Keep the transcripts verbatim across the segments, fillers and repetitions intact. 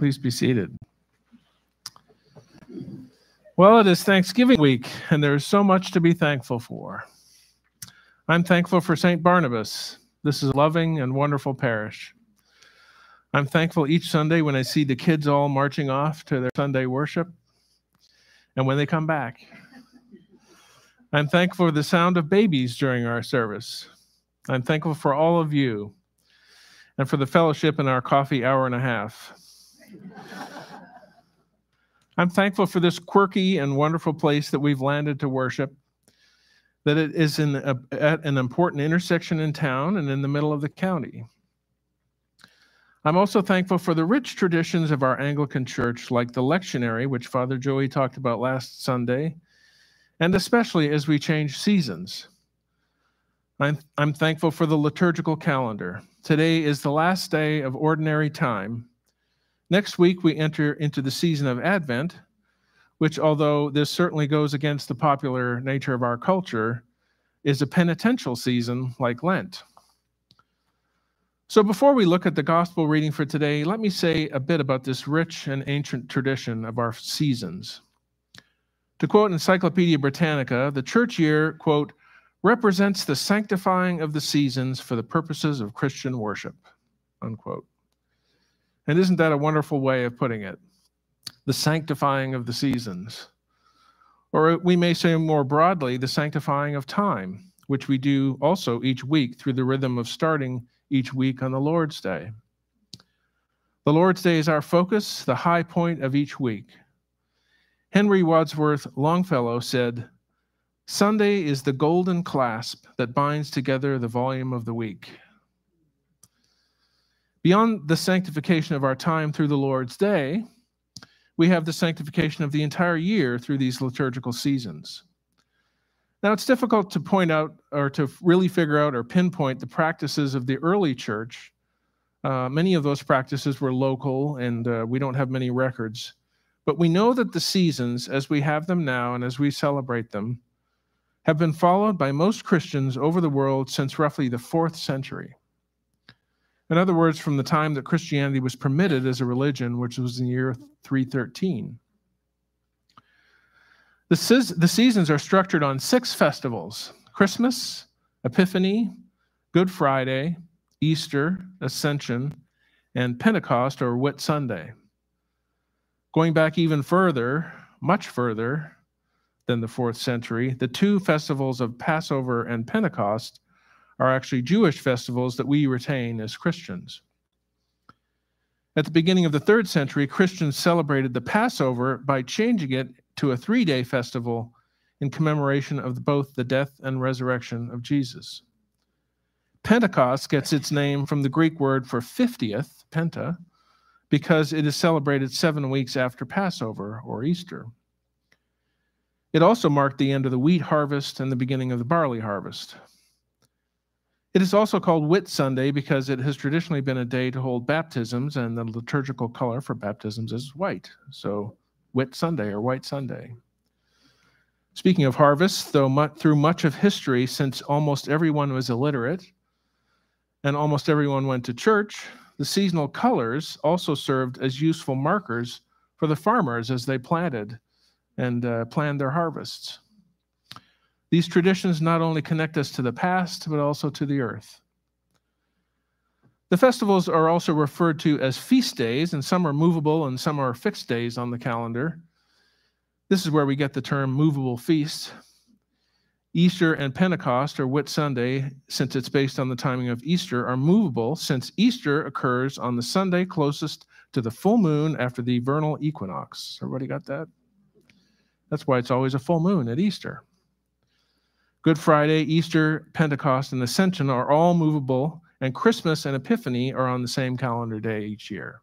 Please be seated. Well, it is Thanksgiving week, and there's so much to be thankful for. I'm thankful for Saint Barnabas. This is a loving and wonderful parish. I'm thankful each Sunday when I see the kids all marching off to their Sunday worship, and when they come back. I'm thankful for the sound of babies during our service. I'm thankful for all of you, and for the fellowship in our coffee hour and a half. I'm thankful for this quirky and wonderful place that we've landed to worship, that it is in a, at an important intersection in town and in the middle of the county. I'm also thankful for the rich traditions of our Anglican Church, like the lectionary, which Father Joey talked about last Sunday, and especially as we change seasons. I'm, I'm thankful for the liturgical calendar. Today is the last day of ordinary time. Next week, we enter into the season of Advent, which, although this certainly goes against the popular nature of our culture, is a penitential season like Lent. So before we look at the gospel reading for today, let me say a bit about this rich and ancient tradition of our seasons. To quote Encyclopedia Britannica, the church year, quote, represents the sanctifying of the seasons for the purposes of Christian worship, unquote. And isn't that a wonderful way of putting it? The sanctifying of the seasons. Or we may say more broadly, the sanctifying of time, which we do also each week through the rhythm of starting each week on the Lord's Day. The Lord's Day is our focus, the high point of each week. Henry Wadsworth Longfellow said, Sunday is the golden clasp that binds together the volume of the week. Beyond the sanctification of our time through the Lord's Day, we have the sanctification of the entire year through these liturgical seasons. Now, it's difficult to point out or to really figure out or pinpoint the practices of the early church. Uh, many of those practices were local, and uh, we don't have many records. But we know that the seasons, as we have them now and as we celebrate them, have been followed by most Christians over the world since roughly the fourth century. In other words, from the time that Christianity was permitted as a religion, which was in the year three thirteen. The, se- the seasons are structured on six festivals: Christmas, Epiphany, Good Friday, Easter, Ascension, and Pentecost or Whit Sunday. Going back even further, much further than the fourth century, the two festivals of Passover and Pentecost are actually Jewish festivals that we retain as Christians. At the beginning of the third century, Christians celebrated the Passover by changing it to a three-day festival in commemoration of both the death and resurrection of Jesus. Pentecost gets its name from the Greek word for fiftieth, penta, because it is celebrated seven weeks after Passover or Easter. It also marked the end of the wheat harvest and the beginning of the barley harvest. It is also called Whit Sunday because it has traditionally been a day to hold baptisms, and the liturgical color for baptisms is white. So Whit Sunday or White Sunday. Speaking of harvest, though much, through much of history, since almost everyone was illiterate and almost everyone went to church, the seasonal colors also served as useful markers for the farmers as they planted and uh, planned their harvests. These traditions not only connect us to the past, but also to the earth. The festivals are also referred to as feast days, and some are movable and some are fixed days on the calendar. This is where we get the term movable feast. Easter and Pentecost, or Whit Sunday, since it's based on the timing of Easter, are movable since Easter occurs on the Sunday closest to the full moon after the vernal equinox. Everybody got that? That's why it's always a full moon at Easter. Good Friday, Easter, Pentecost, and Ascension are all movable, and Christmas and Epiphany are on the same calendar day each year.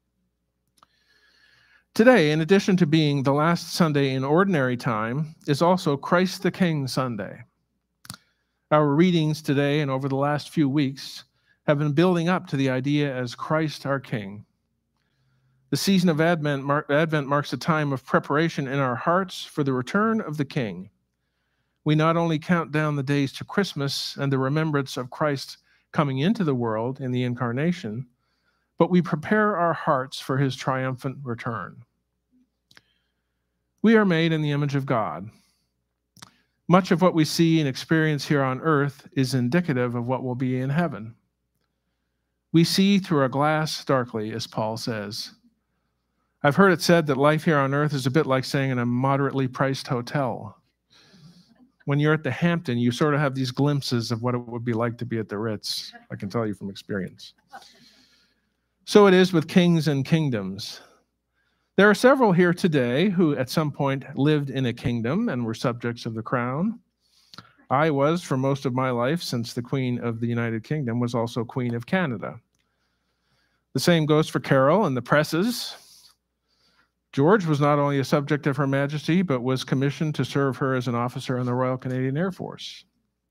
Today, in addition to being the last Sunday in ordinary time, is also Christ the King Sunday. Our readings today and over the last few weeks have been building up to the idea as Christ our King. The season of Advent, mar- Advent marks a time of preparation in our hearts for the return of the King. We not only count down the days to Christmas and the remembrance of Christ coming into the world in the incarnation, but we prepare our hearts for his triumphant return. We are made in the image of God. Much of what we see and experience here on earth is indicative of what will be in heaven. We see through a glass darkly, as Paul says. I've heard it said that life here on earth is a bit like staying in a moderately priced hotel. When you're at the Hampton, you sort of have these glimpses of what it would be like to be at the Ritz. I can tell you from experience. So it is with kings and kingdoms. There are several here today who at some point lived in a kingdom and were subjects of the crown. I was for most of my life, since the Queen of the United Kingdom was also Queen of Canada. The same goes for Carol and the Presses. George was not only a subject of Her Majesty, but was commissioned to serve her as an officer in the Royal Canadian Air Force.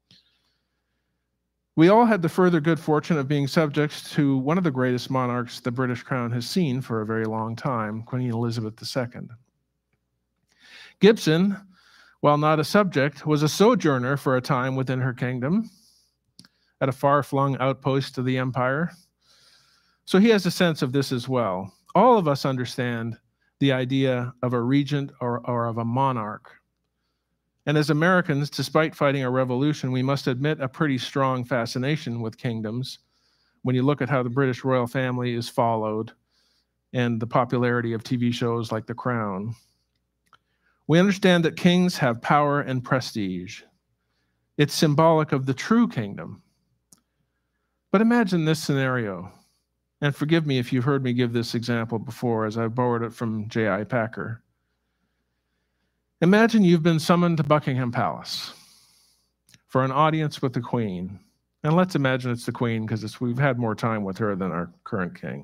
We all had the further good fortune of being subjects to one of the greatest monarchs the British crown has seen for a very long time, Queen Elizabeth the Second. Gibson, while not a subject, was a sojourner for a time within her kingdom, at a far-flung outpost of the empire. So he has a sense of this as well. All of us understand the idea of a regent or, or of a monarch. And as Americans, despite fighting a revolution, we must admit a pretty strong fascination with kingdoms when you look at how the British royal family is followed and the popularity of T V shows like The Crown. We understand that kings have power and prestige. It's symbolic of the true kingdom. But imagine this scenario. And forgive me if you've heard me give this example before, as I borrowed it from J I Packer. Imagine you've been summoned to Buckingham Palace for an audience with the Queen. And let's imagine it's the Queen, because we've had more time with her than our current king.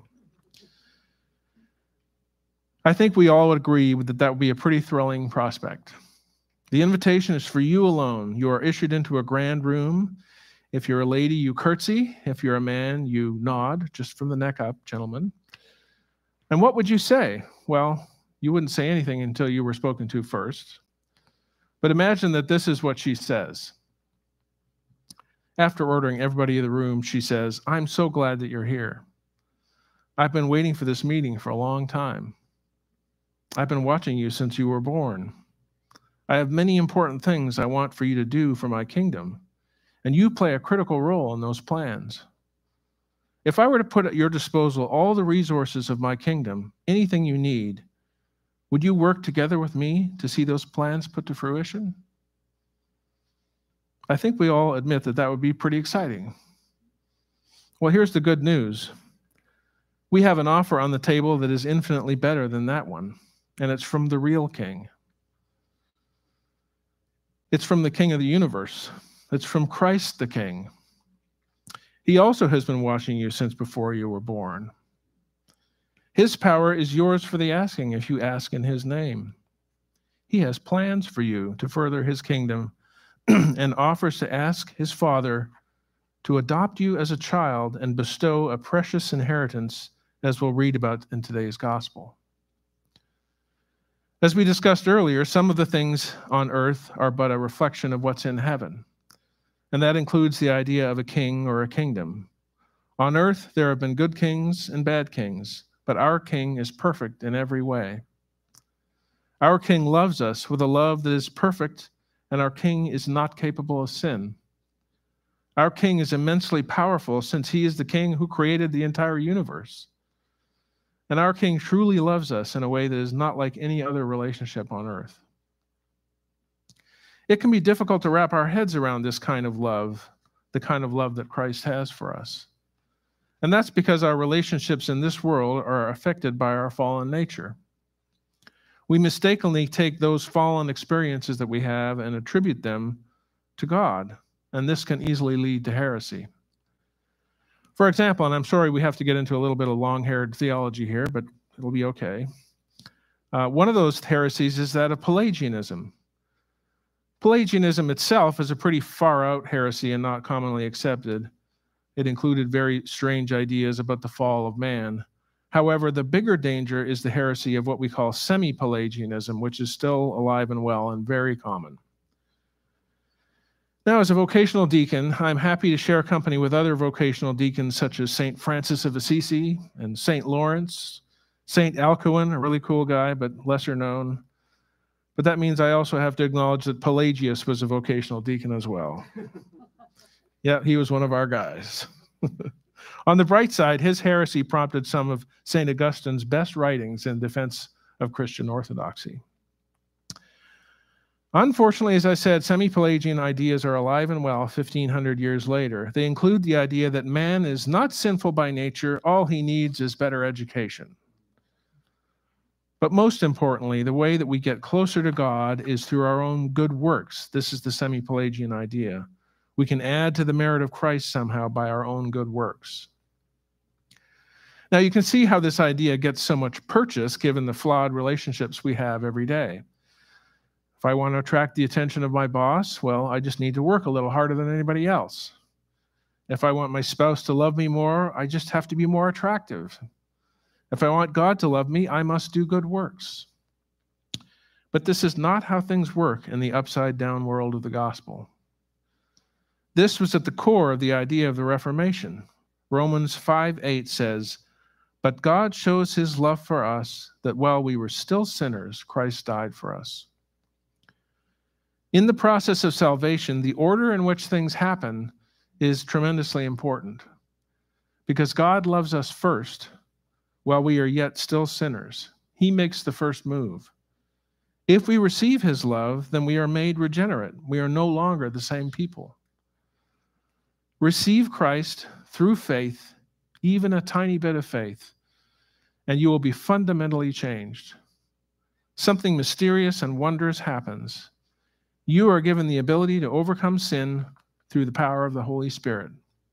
I think we all would agree that that would be a pretty thrilling prospect. The invitation is for you alone. You are issued into a grand room. If you're a lady, you curtsy. If you're a man, you nod, just from the neck up, gentlemen. And what would you say? Well, you wouldn't say anything until you were spoken to first. But imagine that this is what she says. After ordering everybody in the room, she says, "I'm so glad that you're here. I've been waiting for this meeting for a long time. I've been watching you since you were born. I have many important things I want for you to do for my kingdom, and you play a critical role in those plans. If I were to put at your disposal all the resources of my kingdom, anything you need, would you work together with me to see those plans put to fruition?" I think we all admit that that would be pretty exciting. Well, here's the good news. We have an offer on the table that is infinitely better than that one, and it's from the real king. It's from the King of the universe. It's from Christ the King. He also has been watching you since before you were born. His power is yours for the asking if you ask in his name. He has plans for you to further his kingdom and offers to ask his Father to adopt you as a child and bestow a precious inheritance, as we'll read about in today's gospel. As we discussed earlier, some of the things on earth are but a reflection of what's in heaven, and that includes the idea of a king or a kingdom. On earth, there have been good kings and bad kings, but our King is perfect in every way. Our King loves us with a love that is perfect, and our King is not capable of sin. Our King is immensely powerful, since he is the King who created the entire universe. And our King truly loves us in a way that is not like any other relationship on earth. It can be difficult to wrap our heads around this kind of love, the kind of love that Christ has for us. And that's because our relationships in this world are affected by our fallen nature. We mistakenly take those fallen experiences that we have and attribute them to God, and this can easily lead to heresy. For example, and I'm sorry we have to get into a little bit of long-haired theology here, but it'll be okay. Uh, one of those heresies is that of Pelagianism. Pelagianism itself is a pretty far-out heresy and not commonly accepted. It included very strange ideas about the fall of man. However, the bigger danger is the heresy of what we call semi-Pelagianism, which is still alive and well and very common. Now, as a vocational deacon, I'm happy to share company with other vocational deacons such as Saint Francis of Assisi and Saint Lawrence, Saint Alcuin, a really cool guy, but lesser known. But that means I also have to acknowledge that Pelagius was a vocational deacon as well. Yeah, he was one of our guys. On the bright side, his heresy prompted some of Saint Augustine's best writings in defense of Christian orthodoxy. Unfortunately, as I said, semi-Pelagian ideas are alive and well fifteen hundred years later. They include the idea that man is not sinful by nature, all he needs is better education. But most importantly, the way that we get closer to God is through our own good works. This is the semi-Pelagian idea. We can add to the merit of Christ somehow by our own good works. Now, you can see how this idea gets so much purchase given the flawed relationships we have every day. If I want to attract the attention of my boss, well, I just need to work a little harder than anybody else. If I want my spouse to love me more, I just have to be more attractive. If I want God to love me, I must do good works. But this is not how things work in the upside-down world of the gospel. This was at the core of the idea of the Reformation. Romans five eight says, "But God shows his love for us, that while we were still sinners, Christ died for us." In the process of salvation, the order in which things happen is tremendously important because God loves us first while we are yet still sinners. He makes the first move. If we receive his love, then we are made regenerate. We are no longer the same people. Receive Christ through faith, even a tiny bit of faith, and you will be fundamentally changed. Something mysterious and wondrous happens. You are given the ability to overcome sin through the power of the Holy Spirit.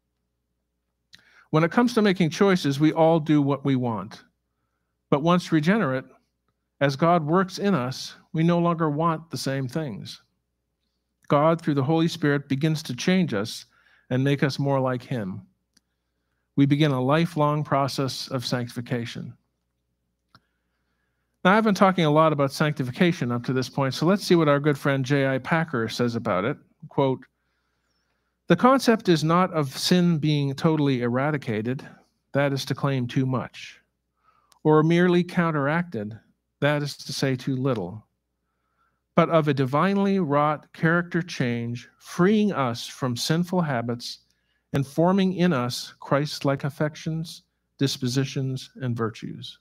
When it comes to making choices, we all do what we want. But once regenerate, as God works in us, we no longer want the same things. God, through the Holy Spirit, begins to change us and make us more like him. We begin a lifelong process of sanctification. Now, I've been talking a lot about sanctification up to this point, so let's see what our good friend J I Packer says about it. Quote, "The concept is not of sin being totally eradicated, that is to claim too much, or merely counteracted, that is to say too little, but of a divinely wrought character change, freeing us from sinful habits and forming in us Christ-like affections, dispositions, and virtues."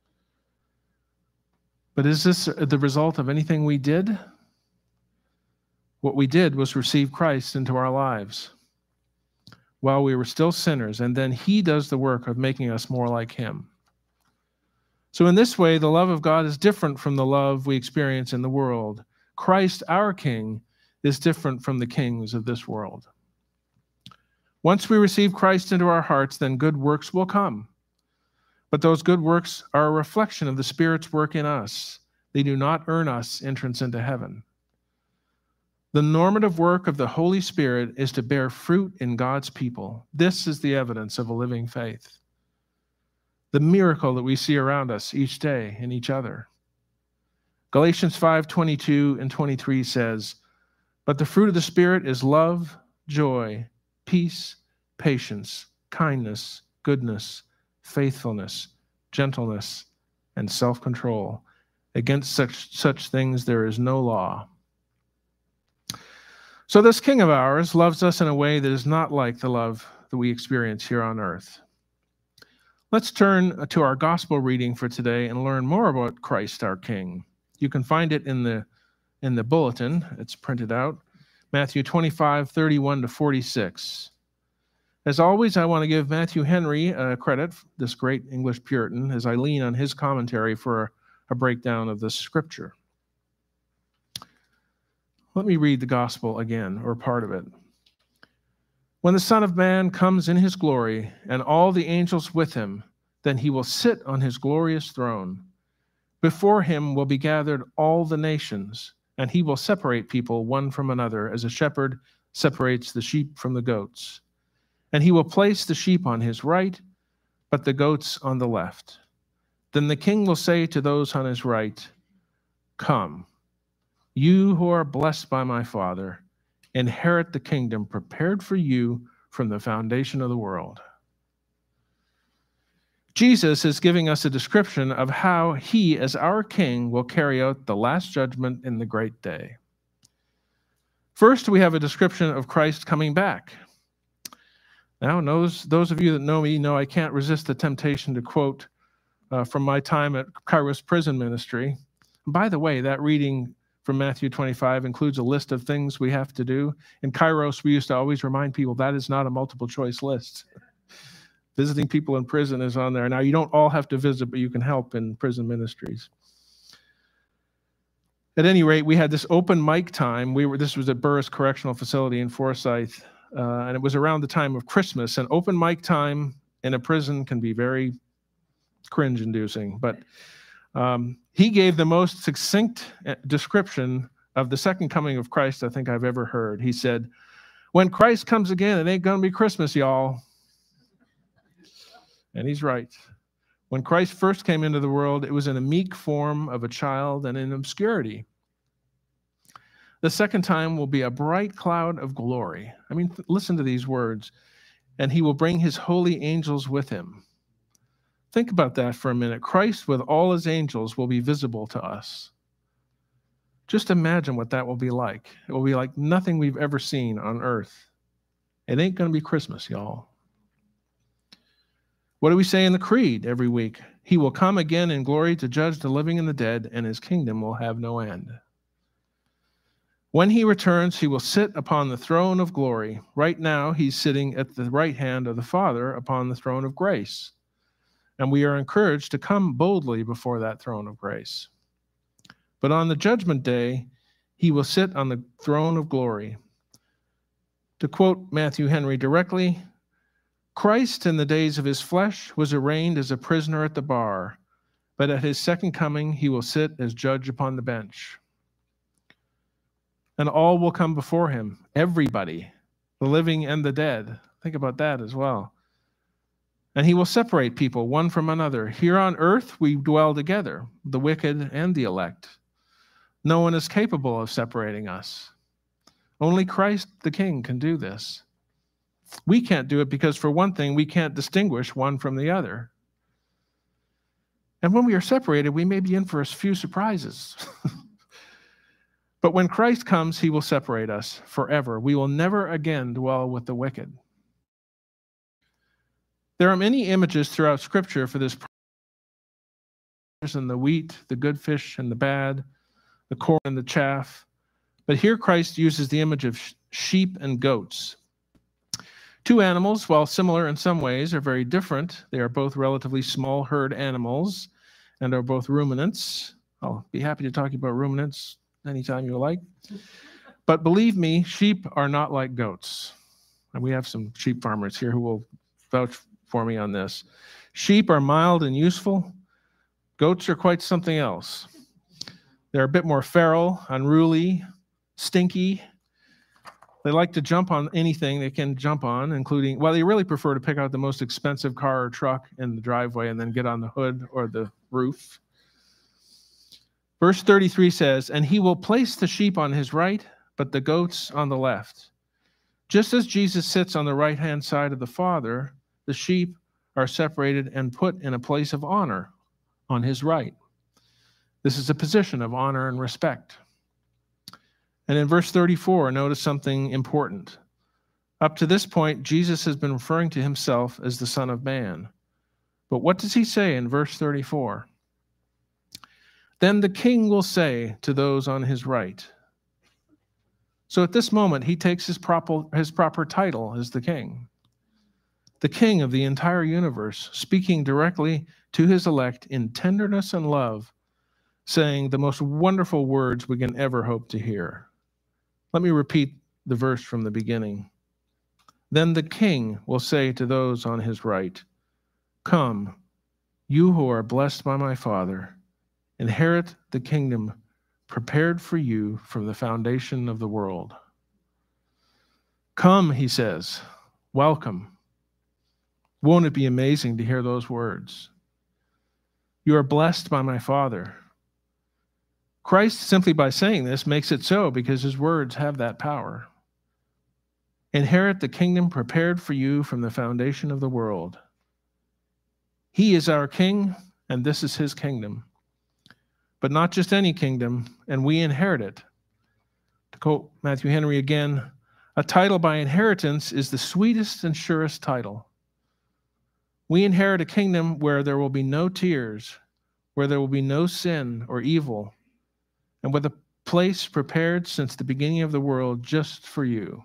But is this the result of anything we did? What we did was receive Christ into our lives while we were still sinners, and then he does the work of making us more like him. So in this way, the love of God is different from the love we experience in the world. Christ, our King, is different from the kings of this world. Once we receive Christ into our hearts, then good works will come. But those good works are a reflection of the Spirit's work in us. They do not earn us entrance into heaven. The normative work of the Holy Spirit is to bear fruit in God's people. This is the evidence of a living faith. The miracle that we see around us each day in each other. Galatians five twenty-two and twenty-three says, "But the fruit of the Spirit is love, joy, peace, patience, kindness, goodness, faithfulness, gentleness, and self-control. Against such, such things there is no law." So this King of ours loves us in a way that is not like the love that we experience here on earth. Let's turn to our gospel reading for today and learn more about Christ our King. You can find it in the, in the bulletin. It's printed out. Matthew twenty-five, thirty-one to forty-six. As always, I want to give Matthew Henry uh, credit, this great English Puritan, as I lean on his commentary for a breakdown of this scripture. Let me read the gospel again, or part of it. "When the Son of Man comes in his glory, and all the angels with him, then he will sit on his glorious throne. Before him will be gathered all the nations, and he will separate people one from another, as a shepherd separates the sheep from the goats. And he will place the sheep on his right, but the goats on the left. Then the king will say to those on his right, 'Come, you who are blessed by my Father, inherit the kingdom prepared for you from the foundation of the world. Jesus is giving us a description of how he, as our king, will carry out the last judgment in the great day. First, we have a description of Christ coming back. Now, those, those of you that know me know I can't resist the temptation to quote uh, from my time at Kairos Prison Ministry. By the way, that reading from Matthew twenty-five includes a list of things we have to do. In Kairos, we used to always remind people that is not a multiple choice list. Visiting people in prison is on there. Now, you don't all have to visit, but you can help in prison ministries. At any rate, we had this open mic time. We were this was at Burris Correctional Facility in Forsyth, uh, and it was around the time of Christmas. And open mic time in a prison can be very cringe-inducing. But um, he gave the most succinct description of the second coming of Christ I think I've ever heard. He said, "When Christ comes again, it ain't going to be Christmas, y'all." And he's right. When Christ first came into the world, it was in a meek form of a child and in obscurity. The second time will be a bright cloud of glory. I mean, listen to these words. And he will bring his holy angels with him. Think about that for a minute. Christ with all his angels will be visible to us. Just imagine what that will be like. It will be like nothing we've ever seen on earth. It ain't going to be Christmas, y'all. What do we say in the creed every week? He will come again in glory to judge the living and the dead, and his kingdom will have no end. When he returns, he will sit upon the throne of glory. Right now, he's sitting at the right hand of the Father upon the throne of grace. And we are encouraged to come boldly before that throne of grace. But on the judgment day, he will sit on the throne of glory. To quote Matthew Henry directly, Christ in the days of his flesh was arraigned as a prisoner at the bar, but at his second coming he will sit as judge upon the bench. And all will come before him, everybody, the living and the dead. Think about that as well. And he will separate people one from another. Here on earth we dwell together, the wicked and the elect. No one is capable of separating us. Only Christ the King can do this. We can't do it because, for one thing, we can't distinguish one from the other. And when we are separated, we may be in for a few surprises. But when Christ comes, he will separate us forever. We will never again dwell with the wicked. There are many images throughout Scripture for this. And the wheat, the good fish and the bad, the corn and the chaff. But here Christ uses the image of sheep and goats. Two animals, while similar in some ways, are very different. They are both relatively small herd animals and are both ruminants. I'll be happy to talk about ruminants anytime you like. But believe me, sheep are not like goats. And we have some sheep farmers here who will vouch for me on this. Sheep are mild and useful. Goats are quite something else. They're a bit more feral, unruly, stinky. They like to jump on anything they can jump on, including, well, they really prefer to pick out the most expensive car or truck in the driveway and then get on the hood or the roof. Verse thirty-three says, and he will place the sheep on his right, but the goats on the left. Just as Jesus sits on the right-hand side of the Father, the sheep are separated and put in a place of honor on his right. This is a position of honor and respect. And in verse thirty-four, notice something important. Up to this point, Jesus has been referring to himself as the Son of Man. But what does he say in verse thirty-four? Then the king will say to those on his right. So at this moment, he takes his proper, his proper title as the king. The king of the entire universe, speaking directly to his elect in tenderness and love, saying the most wonderful words we can ever hope to hear. Let me repeat the verse from the beginning. Then the king will say to those on his right, come, you who are blessed by my Father, inherit the kingdom prepared for you from the foundation of the world. Come, he says, welcome. Won't it be amazing to hear those words? You are blessed by my Father. Christ, simply by saying this, makes it so because his words have that power. inherit the kingdom prepared for you from the foundation of the world. He is our king, and this is his kingdom. But not just any kingdom, and we inherit it. To quote Matthew Henry again, a title by inheritance is the sweetest and surest title. We inherit a kingdom where there will be no tears, where there will be no sin or evil, and with a place prepared since the beginning of the world just for you.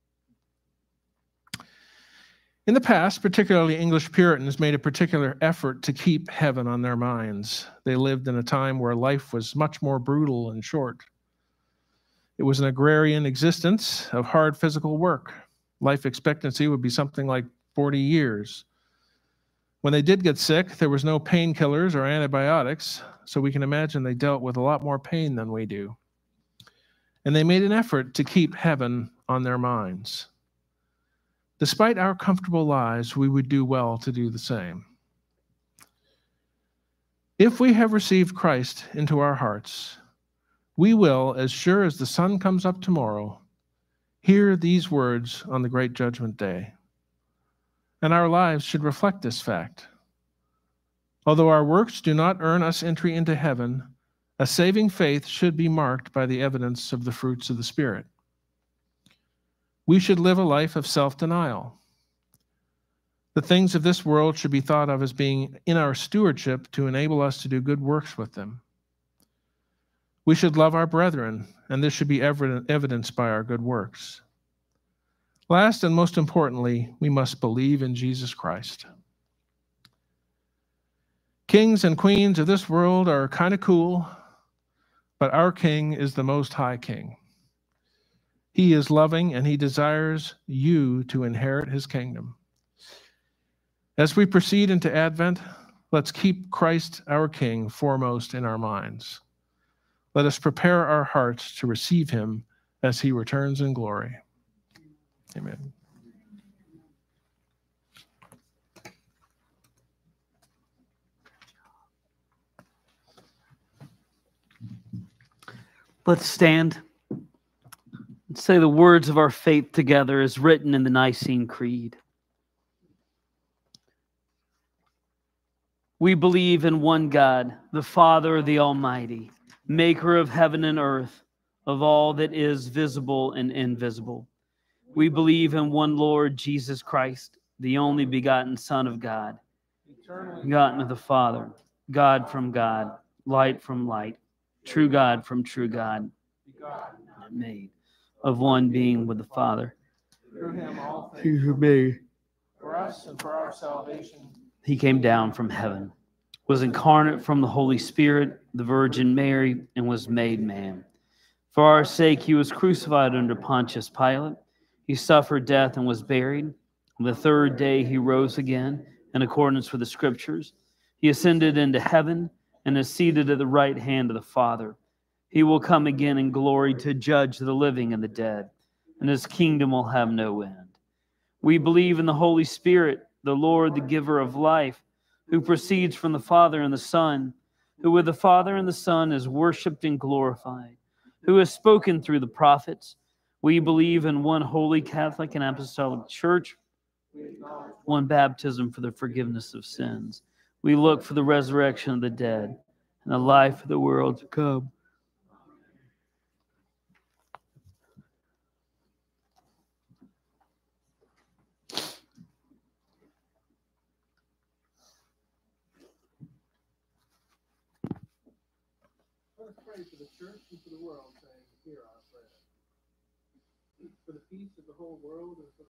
In the past, particularly English Puritans made a particular effort to keep heaven on their minds. They lived in a time where life was much more brutal and short. It was an agrarian existence of hard physical work. Life expectancy would be something like forty years. When they did get sick, there was no painkillers or antibiotics, so we can imagine they dealt with a lot more pain than we do. And they made an effort to keep heaven on their minds. Despite our comfortable lives, we would do well to do the same. If we have received Christ into our hearts, we will, as sure as the sun comes up tomorrow, hear these words on the great judgment day. And our lives should reflect this fact. Although our works do not earn us entry into heaven, a saving faith should be marked by the evidence of the fruits of the Spirit. We should live a life of self-denial. The things of this world should be thought of as being in our stewardship to enable us to do good works with them. We should love our brethren, and this should be evidenced by our good works. Last and most importantly, we must believe in Jesus Christ. Kings and queens of this world are kind of cool, but our King is the Most High King. He is loving, and he desires you to inherit his kingdom. As we proceed into Advent, let's keep Christ, our King, foremost in our minds. Let us prepare our hearts to receive him as he returns in glory. Amen. Let's stand and say the words of our faith together as written in the Nicene Creed. We believe in one God, the Father, the Almighty, maker of heaven and earth, of all that is visible and invisible. We believe in one Lord Jesus Christ, the only begotten Son of God, begotten of the Father, God from God, light from light, true God from true God, made of one being with the Father. Through him all He things who made for us and for our salvation. He came down from heaven, was incarnate from the Holy Spirit, the Virgin Mary, and was made man. For our sake he was crucified under Pontius Pilate. He suffered death and was buried. On the third day he rose again, in accordance with the Scriptures. He ascended into heaven and is seated at the right hand of the Father. He will come again in glory to judge the living and the dead, and his kingdom will have no end. We believe in the Holy Spirit, the Lord, the giver of life, who proceeds from the Father and the Son, who with the Father and the Son is worshipped and glorified, who has spoken through the prophets. We believe in one holy Catholic and Apostolic Church, one baptism for the forgiveness of sins. We look for the resurrection of the dead and the life of the world to come. Let us pray for the church and for the world, saying, hear our prayer. For the peace of the whole world and for